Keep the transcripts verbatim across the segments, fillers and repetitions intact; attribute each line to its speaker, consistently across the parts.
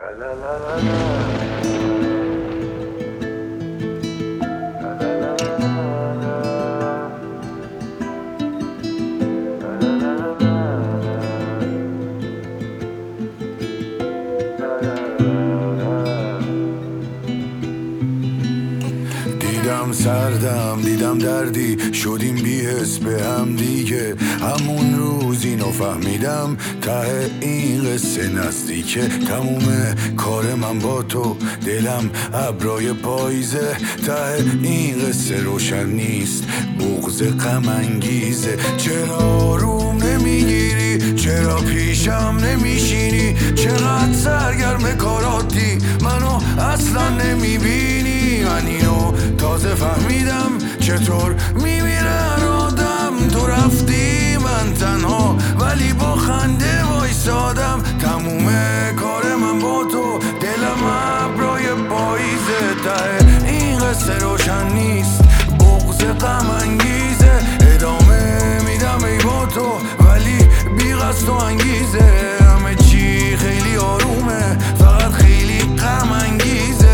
Speaker 1: دیدم سردم دیدم دردی شدیم بی حس به هم دیگه. همون روز اینو فهمیدم ته این قصه نزدیکه. تموم کار من با تو دلم ابرای پاییزه. ته این قصه روشن نیست بغض غم انگیزه. چرا روم نمیگیری چرا پیشم نمیشینی؟ چقدر سرگرم کاراتی منو اصلا نمیبینی؟ من اینو تازه فهمیدم چطور میمیرن آدم. تو رفتی من تنها ولی با خنده وایسادم. تموم کار من با تو دلم ابرای پاییزه. ته این قصه روشن نیست بغض غم انگیزه. ادامه میدم ای با تو ولی بی قصد و انگیزه. همه چی خیلی آرومه فقط خیلی غم انگیزه.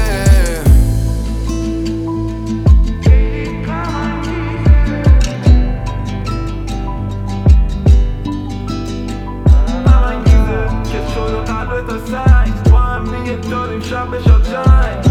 Speaker 1: با هم دیگه داریم شب بشاد جنگ.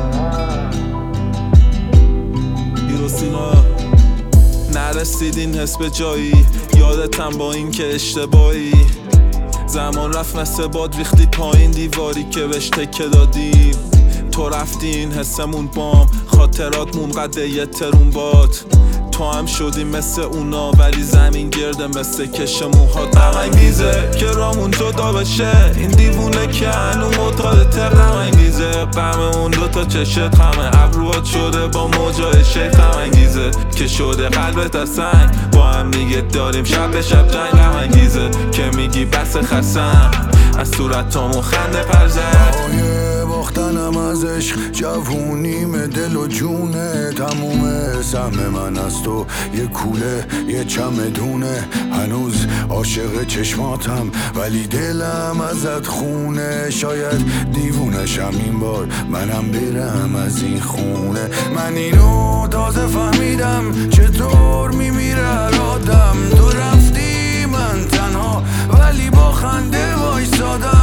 Speaker 1: ایروسینا نرسید این حس به جایی. یادتم با این که اشتباهی زمان رفت مثل باد ریختی پایین دیواری که بهش تکه دادیم. تو رفتی این حسمون بام خاطرات مون قده یه ترون باد. تو هم شدی مثل اونا ولی زمین گرده مثل کش موهات. غم انگیزه که رامون جدا بشه. این دیوونه که هنو معتادته. غم انگیزه غم اون دوتا چشت غم ابروات شده با موجای شیخ. غم انگیزه که شده قلبت از سنگ با هم دیگه داریم شب به شب جنگ. غم انگیزه که میگی بس خستم از صورتامون خنده پرزد. باختنم از عشق جوونیم دل و جونه. تموم سهم من از تو یه کوله یه چمدونه. هنوز عاشق چشماتم ولی دلم ازت خونه. شاید دیوونشم این بار منم برم از این خونه. من اینو تازه فهمیدم چطور میمیره آدم. تو رفتی من تنها ولی با خنده وایسادم.